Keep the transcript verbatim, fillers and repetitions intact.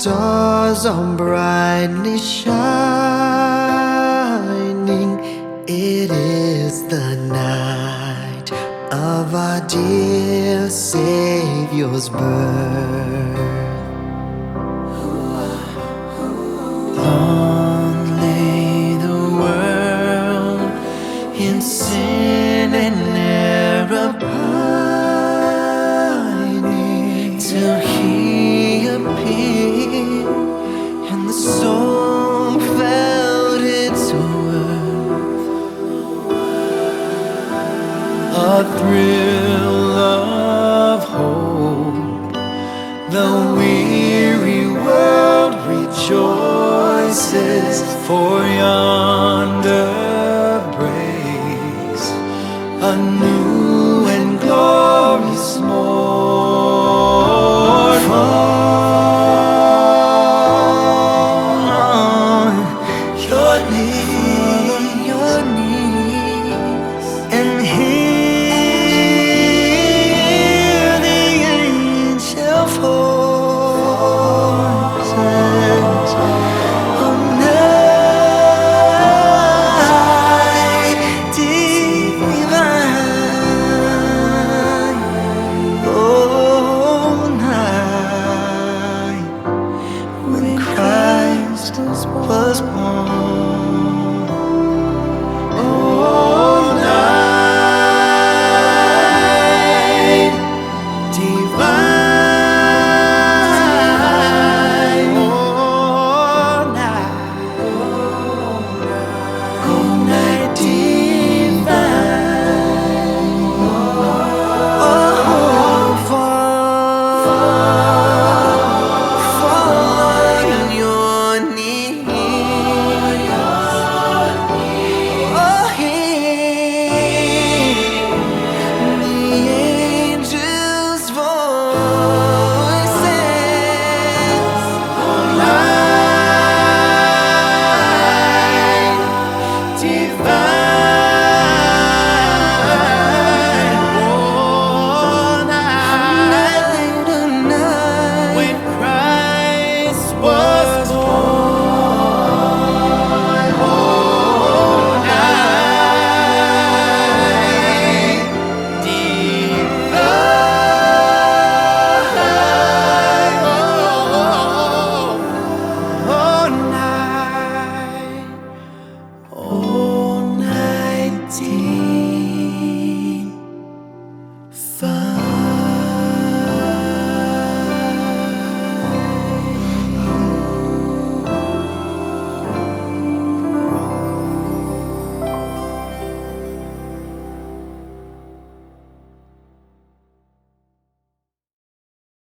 stars are brightly shining. It is the night of our dear Savior's birth. Long lay the world in sin and error pining, till He appeared and the soul felt its worth. A thrill of hope, the weary world rejoices, for yonder breaks a new and glorious morn. Fall on your knees, your knees, and hear the angel voices of night divine. Oh, night when Christ was born.